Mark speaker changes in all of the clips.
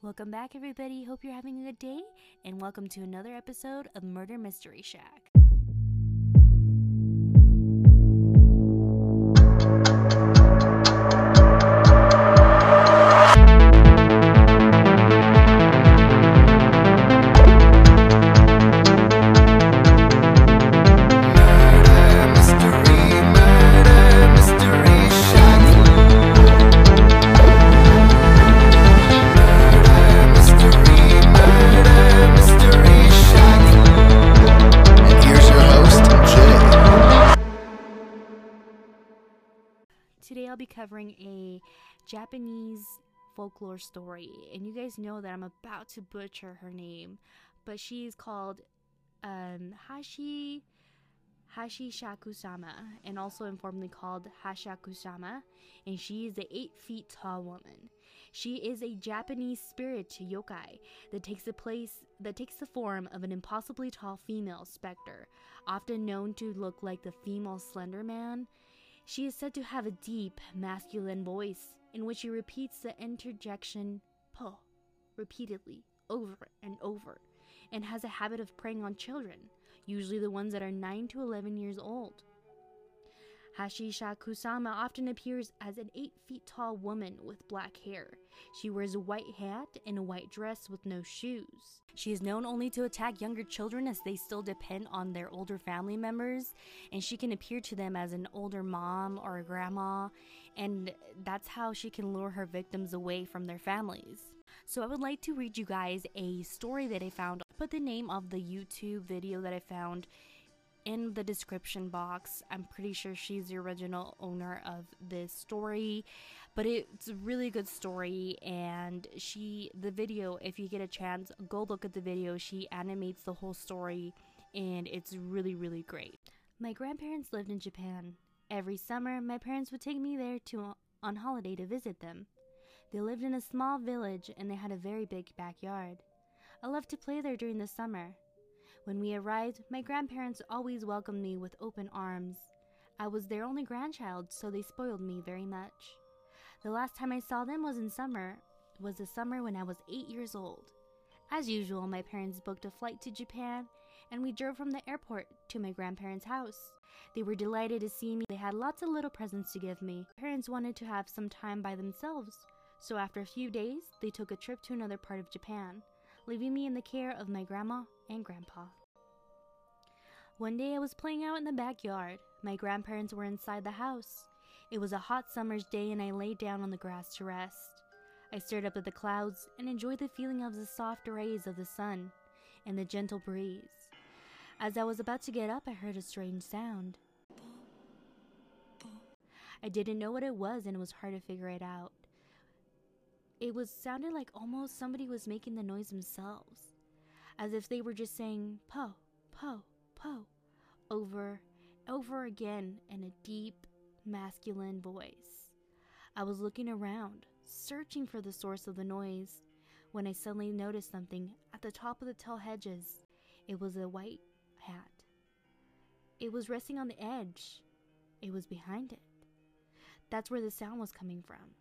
Speaker 1: Welcome back, everybody. Hope you're having a good day, and welcome to another episode of Murder Mystery Shack. Today I'll be covering a Japanese folklore story, and you guys know that I'm about to butcher her name, but she's called Hashishaku-sama, and also informally called Hashaku-sama, and she is an 8 feet tall woman. She is a Japanese spirit yokai that takes the form of an impossibly tall female specter, often known to look like the female Slender Man. She is said to have a deep, masculine voice in which she repeats the interjection po repeatedly, over and over, and has a habit of preying on children, usually the ones that are 9 to 11 years old. Hashishaku-sama often appears as an 8 feet tall woman with black hair. She wears a white hat and a white dress with no shoes. She is known only to attack younger children as they still depend on their older family members, and she can appear to them as an older mom or a grandma, and that's how she can lure her victims away from their families. So I would like to read you guys a story that I found. I'll put the name of the YouTube video that I found in the description box. I'm pretty sure she's the original owner of this story, but it's a really good story, and the video, if you get a chance, go look at the video. She animates the whole story, and it's really great. My grandparents lived in Japan. Every summer, my parents would take me there on holiday to visit them. They lived in a small village, and they had a very big backyard. I loved to play there during the summer. When we arrived, my grandparents always welcomed me with open arms. I was their only grandchild, so they spoiled me very much. The last time I saw them was the summer when I was 8 years old. As usual, my parents booked a flight to Japan, and we drove from the airport to my grandparents' house. They were delighted to see me. They had lots of little presents to give me. My parents wanted to have some time by themselves, so after a few days, they took a trip to another part of Japan, leaving me in the care of my grandma and grandpa. One day I was playing out in the backyard. My grandparents were inside the house. It was a hot summer's day, and I laid down on the grass to rest. I stared up at the clouds and enjoyed the feeling of the soft rays of the sun and the gentle breeze. As I was about to get up, I heard a strange sound. I didn't know what it was, and it was hard to figure it out. Sounded like almost somebody was making the noise themselves, as if they were just saying po, po, po, over again in a deep, masculine voice. I was looking around, searching for the source of the noise, when I suddenly noticed something at the top of the tall hedges. It was a white hat. It was resting on the edge. It was behind it. That's where the sound was coming from.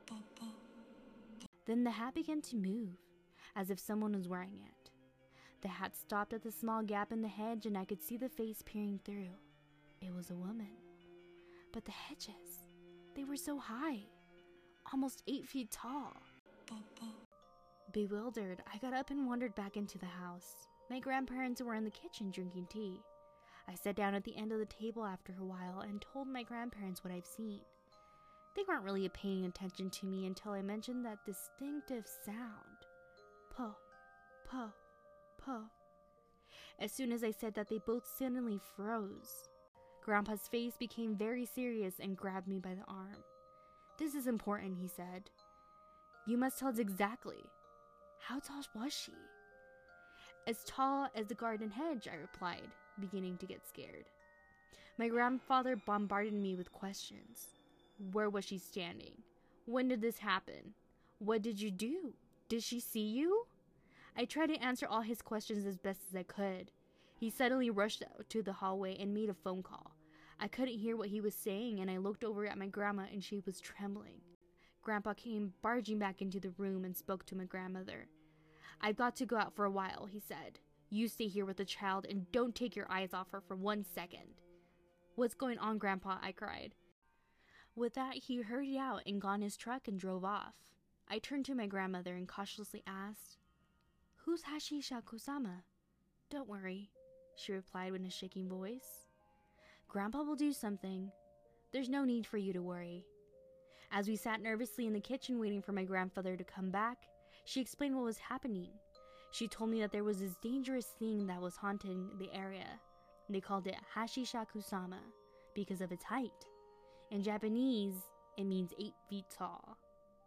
Speaker 1: Then the hat began to move, as if someone was wearing it. The hat stopped at the small gap in the hedge, and I could see the face peering through. It was a woman. But the hedges, they were so high, almost 8 feet tall. Bewildered, I got up and wandered back into the house. My grandparents were in the kitchen drinking tea. I sat down at the end of the table after a while and told my grandparents what I've seen. They weren't really paying attention to me until I mentioned that distinctive sound. Po, po, po. As soon as I said that, they both suddenly froze. Grandpa's face became very serious and grabbed me by the arm. "This is important," he said. "You must tell us exactly. How tall was she?" "As tall as the garden hedge," I replied, beginning to get scared. My grandfather bombarded me with questions. Where was she standing? When did this happen? What did you do? Did she see you? I tried to answer all his questions as best as I could. He suddenly rushed out to the hallway and made a phone call. I couldn't hear what he was saying, and I looked over at my grandma, and she was trembling. Grandpa came barging back into the room and spoke to my grandmother. "I've got to go out for a while," he said. "You stay here with the child and don't take your eyes off her for 1 second." "What's going on, Grandpa?" I cried. With that, he hurried out and got in his truck and drove off. I turned to my grandmother and cautiously asked, "Who's Hashisha Kusama?" "Don't worry," she replied in a shaking voice. "Grandpa will do something. There's no need for you to worry." As we sat nervously in the kitchen waiting for my grandfather to come back, she explained what was happening. She told me that there was this dangerous thing that was haunting the area. They called it Hashisha Kusama because of its height. In Japanese, it means 8 feet tall.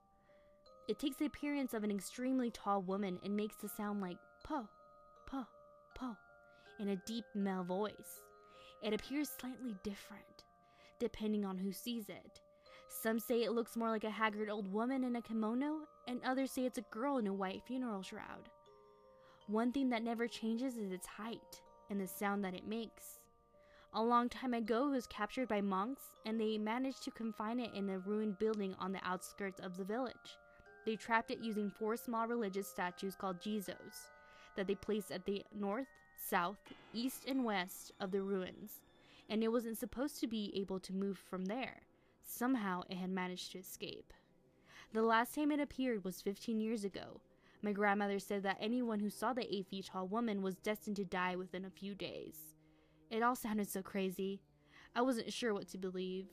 Speaker 1: It takes the appearance of an extremely tall woman and makes the sound like po, po, po in a deep male voice. It appears slightly different, depending on who sees it. Some say it looks more like a haggard old woman in a kimono, and others say it's a girl in a white funeral shroud. One thing that never changes is its height and the sound that it makes. A long time ago, it was captured by monks, and they managed to confine it in a ruined building on the outskirts of the village. They trapped it using 4 small religious statues called Jizos that they placed at the north, south, east, and west of the ruins, and it wasn't supposed to be able to move from there. Somehow, it had managed to escape. The last time it appeared was 15 years ago. My grandmother said that anyone who saw the 8 feet tall woman was destined to die within a few days. It all sounded so crazy. I wasn't sure what to believe.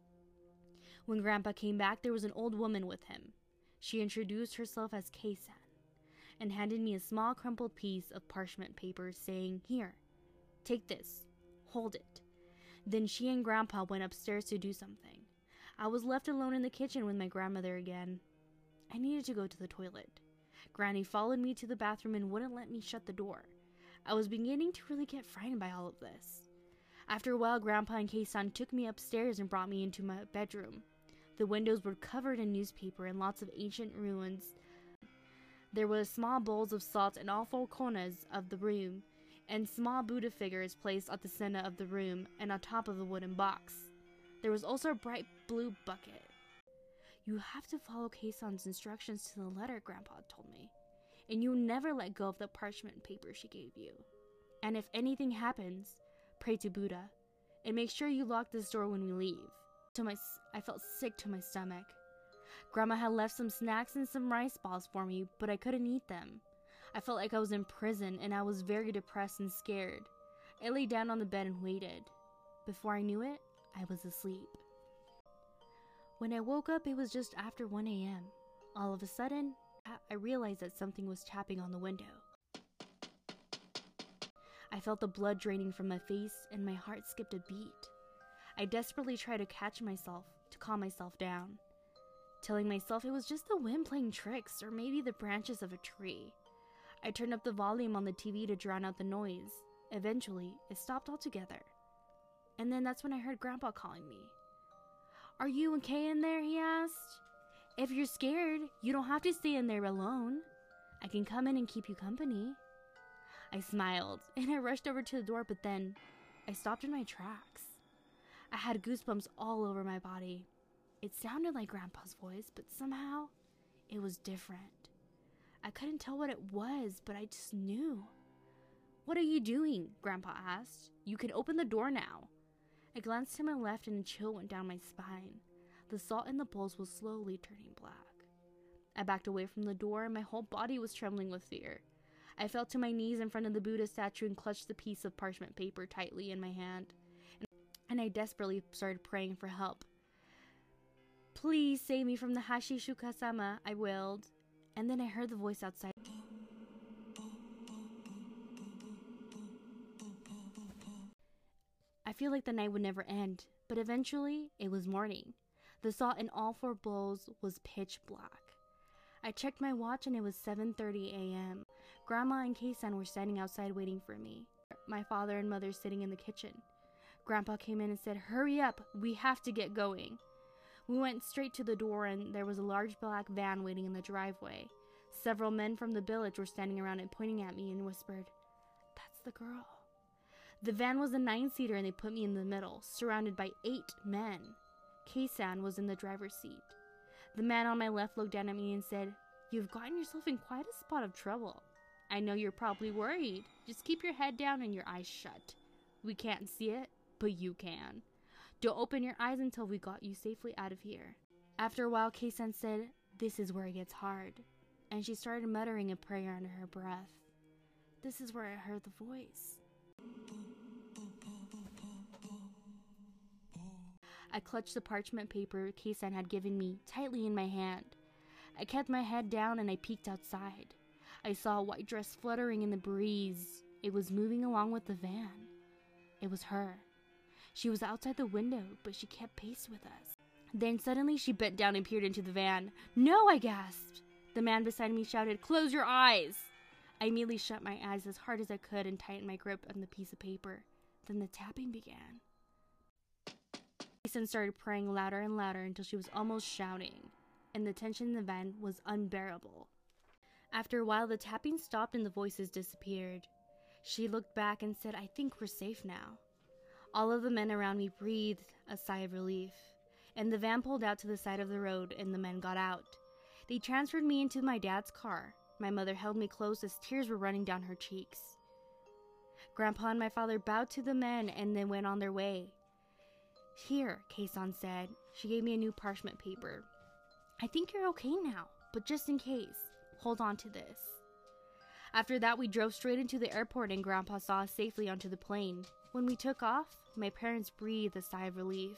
Speaker 1: When Grandpa came back, there was an old woman with him. She introduced herself as Kei-san and handed me a small crumpled piece of parchment paper saying, "Here, take this, hold it." Then she and Grandpa went upstairs to do something. I was left alone in the kitchen with my grandmother again. I needed to go to the toilet. Granny followed me to the bathroom and wouldn't let me shut the door. I was beginning to really get frightened by all of this. After a while, Grandpa and Kei-san took me upstairs and brought me into my bedroom. The windows were covered in newspaper and lots of ancient ruins. There were small bowls of salt in all 4 corners of the room, and small Buddha figures placed at the center of the room and on top of a wooden box. There was also a bright blue bucket. "You have to follow Kei-san's instructions to the letter," Grandpa told me, "and you never let go of the parchment paper she gave you. And if anything happens, pray to Buddha, and make sure you lock this door when we leave." I felt sick to my stomach. Grandma had left some snacks and some rice balls for me, but I couldn't eat them. I felt like I was in prison, and I was very depressed and scared. I lay down on the bed and waited. Before I knew it, I was asleep. When I woke up, it was just after 1 a.m. All of a sudden, I realized that something was tapping on the window. I felt the blood draining from my face, and my heart skipped a beat. I desperately tried to catch myself, to calm myself down, telling myself it was just the wind playing tricks, or maybe the branches of a tree. I turned up the volume on the TV to drown out the noise. Eventually, it stopped altogether. And then that's when I heard Grandpa calling me. "Are you okay in there?" he asked. "If you're scared, you don't have to stay in there alone. I can come in and keep you company." I smiled, and I rushed over to the door, but then I stopped in my tracks. I had goosebumps all over my body. It sounded like Grandpa's voice, but somehow it was different. I couldn't tell what it was, but I just knew. "What are you doing?" Grandpa asked. "You can open the door now." I glanced to my left and a chill went down my spine. The salt in the bowls was slowly turning black. I backed away from the door and my whole body was trembling with fear. I fell to my knees in front of the Buddha statue and clutched the piece of parchment paper tightly in my hand. And I desperately started praying for help. "Please save me from the Hashisha Kusama," I wailed. And then I heard the voice outside. I feel like the night would never end, but eventually it was morning. The salt in all 4 bowls was pitch black. I checked my watch and it was 7:30 a.m. Grandma and Kei-san were standing outside waiting for me. My father and mother sitting in the kitchen. Grandpa came in and said, "Hurry up, we have to get going." We went straight to the door and there was a large black van waiting in the driveway. Several men from the village were standing around and pointing at me and whispered, "That's the girl." The van was a 9-seater and they put me in the middle, surrounded by 8 men. Kei-san was in the driver's seat. The man on my left looked down at me and said, "You've gotten yourself in quite a spot of trouble. I know you're probably worried. Just keep your head down and your eyes shut. We can't see it, but you can. Don't open your eyes until we got you safely out of here." After a while, Kei-san said, "This is where it gets hard." And she started muttering a prayer under her breath. This is where I heard the voice. I clutched the parchment paper Kei-san had given me tightly in my hand. I kept my head down and I peeked outside. I saw a white dress fluttering in the breeze. It was moving along with the van. It was her. She was outside the window, but she kept pace with us. Then suddenly she bent down and peered into the van. "No!" I gasped. The man beside me shouted, "Close your eyes!" I immediately shut my eyes as hard as I could and tightened my grip on the piece of paper. Then the tapping began. Kei-san started praying louder and louder until she was almost shouting, and the tension in the van was unbearable. After a while, the tapping stopped and the voices disappeared. She looked back and said, "I think we're safe now." All of the men around me breathed a sigh of relief, and the van pulled out to the side of the road and the men got out. They transferred me into my dad's car. My mother held me close as tears were running down her cheeks. Grandpa and my father bowed to the men and then went on their way. "Here," Kei-san said. She gave me a new parchment paper. "I think you're okay now, but just in case, hold on to this." After that, we drove straight into the airport and Grandpa saw us safely onto the plane. When we took off, my parents breathed a sigh of relief.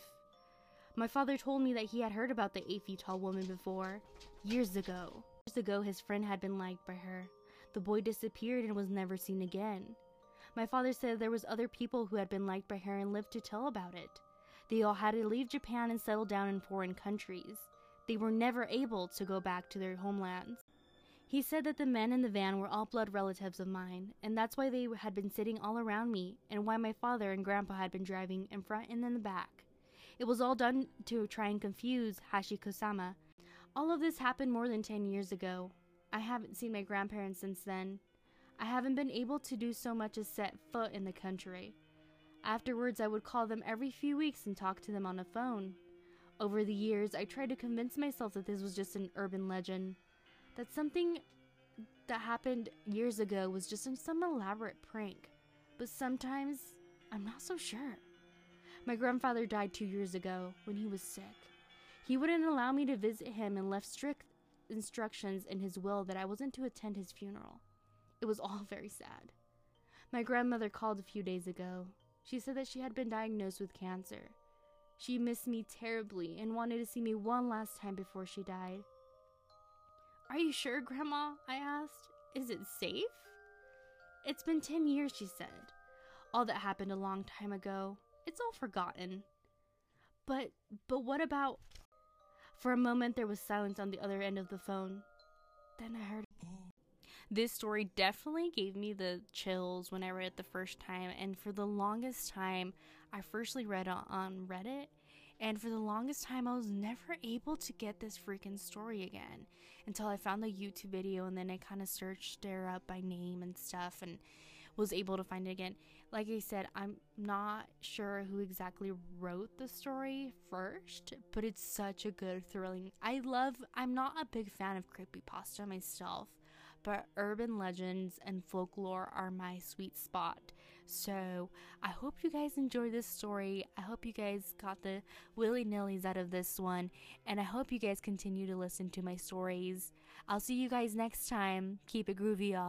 Speaker 1: My father told me that he had heard about the 8-feet-tall woman before, years ago. Years ago, his friend had been liked by her. The boy disappeared and was never seen again. My father said there was other people who had been liked by her and lived to tell about it. They all had to leave Japan and settle down in foreign countries. They were never able to go back to their homelands. He said that the men in the van were all blood relatives of mine, and that's why they had been sitting all around me, and why my father and Grandpa had been driving in front and in the back. It was all done to try and confuse Hachiko-sama. All of this happened more than 10 years ago. I haven't seen my grandparents since then. I haven't been able to do so much as set foot in the country. Afterwards, I would call them every few weeks and talk to them on the phone. Over the years, I tried to convince myself that this was just an urban legend, that something that happened years ago was just some elaborate prank. But sometimes, I'm not so sure. My grandfather died 2 years ago when he was sick. He wouldn't allow me to visit him and left strict instructions in his will that I wasn't to attend his funeral. It was all very sad. My grandmother called a few days ago. She said that she had been diagnosed with cancer. She missed me terribly and wanted to see me one last time before she died. "Are you sure, Grandma?" I asked. "Is it safe?" "It's been 10 years, she said. All that happened a long time ago. It's all forgotten." But what about... For a moment, there was silence on the other end of the phone. Then I heard... This story definitely gave me the chills when I read it the first time, and for the longest time, I firstly read it on Reddit, and for the longest time, I was never able to get this freaking story again until I found the YouTube video, and then I kind of searched her up by name and stuff, and was able to find it again. Like I said, I'm not sure who exactly wrote the story first, but it's such a good, thrilling... I'm not a big fan of creepypasta myself, but urban legends and folklore are my sweet spot. So I hope you guys enjoyed this story. I hope you guys got the willy-nillys out of this one, and I hope you guys continue to listen to my stories. I'll see you guys next time. Keep it groovy, y'all.